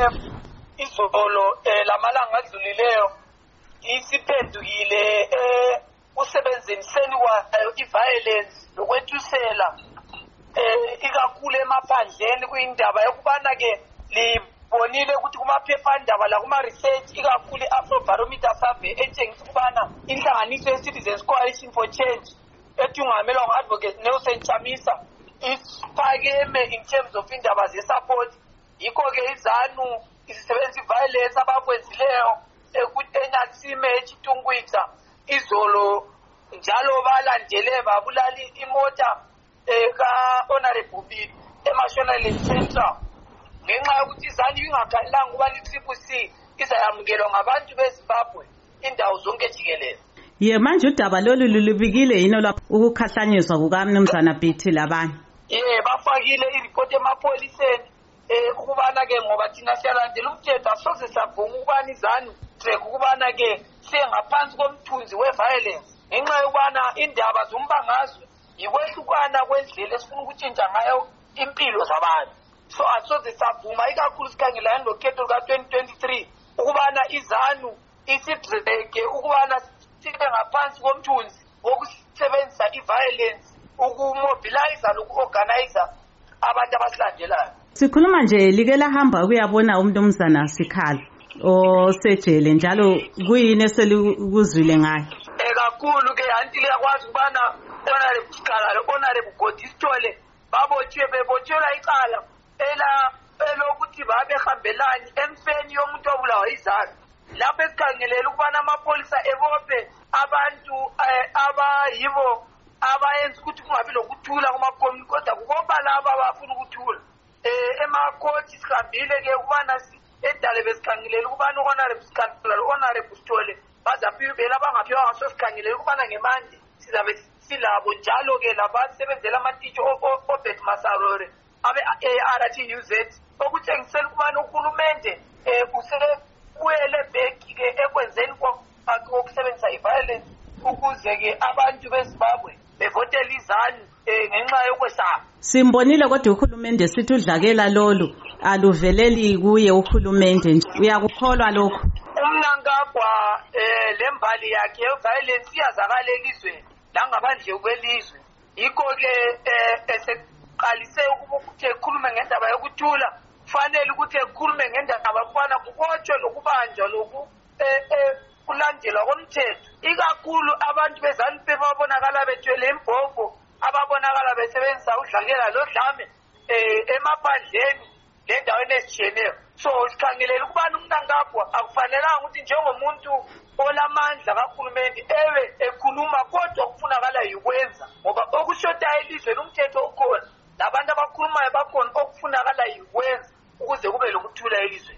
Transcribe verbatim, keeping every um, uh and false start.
F izolo lamalanga adlulileyo isiphendukile eh usebenziseni wayo iviolence lokwethusela eh ikakhulu emaphandleni kuyindaba yokubana ke libonile ukuthi kumaphephandaba la kuma research ikakhulu Afrobarometer survey etshengisa ukubana inhlanganiso ye Citizens Coalition for Change etungamelwa ngo-Advocate Nelson Chamisa isifakeme in terms of indaba ze-support. Yikho-ke izanu isisebenzi violence abakwenzileyo eNyatime eChitungwitha izolo njalo balandele babulala imota ka-Honorable eMashonaland Central ngenxa yokuthi izanu ingakhalanga ukubana i-Triple C izayamukelwa ngabantu beZimbabwe indawo zonke jikelele. Ye manje udaba lolu lulubikile yini lapho ukukhahlanyezwa kukaMnumzana Bithi labanye? Ye bafakile ireport emapoliseni eh ukubana ke ngoba thina siyalandela umthetho asoze sabhunga ukubana izanu track ukubana ke sengaphansi komthunzi weviolence ngenxa yokubana indaba zombangazwe yikwehlukana kwendlela esifuna ukutshintsha ngayo impilo zabantu. So asoze sabhuma ikakhulu sikhangelana nokhetho luka twenty twenty-three ukubana izanu isidreke ukubana sibe ngaphansi komthunzi wokusebenzisa iviolence ukumobilize lokuorganize abantu abasilandelayo. Sikhuluma nje like lahamba ukuyabona uMnumzana Sikhala osejele njalo kuyini eselikuzwile ngayo? Eh kakhulu ke anti liyakwazi ukubana Honorable Sikhala Honorable Godisithole babotshwe bebotshelwa icala ela elokuthi babehambelani emfeni yomuntu obulawa izanu. Lapho esikhangelela ukubana amapolisa ebophe abantu abayibo abayenza ukuthi kungabi lokuthula kumakhomini kodwa kukoba laba abafuna ukuthula. Eh emakhoti sihambile ke ukubana edale besikhangelela ukubana uHonorable Sikhala Honorable Sithole bazaphiwa abangaphiwa ngaso sikhangelela ukubana ngemanje sizabe silabo njalo ke labasebenzela amatitsho oBeth Masarore abe R T U Z okutshengisela ukubana uhulumende eh kusele kuyele beki ke ekwenzeni kokusebenzisa iviolence ukuze ke abantu beZimbabwe bevotela izanu ngenxa yokwesaba. Simbonile kodwa uhulumende sithi udlakela lolu aluveleli kuye uhulumende nje uyakukholwa lokho? Umnankagwa eh lembali yakhe yeviolence iyazakala elizweni langaphandle kwelizwe. Yikho ke eseqalise ukuthi ekhulume ngendaba yokuthula kufanele ukuthi ekhulume ngendaba yokubana kubotshwe lokubanjwa lokhu eh kulandelwa komthetho ikakhulu abantu beZanu-P F babonakala bethwele imbhobho ababonakala besebenzisa udlakela lodlame eh emaphandleni lendaweni ezitshiyeneyo. So sikhangelela ukubana uMnankagwa akufanelanga ukuthi njengomuntu olamandla kakhulumende ewe ekhuluma kodwa kufunakala yikwenza ngoba okushotayo elizweni umthetho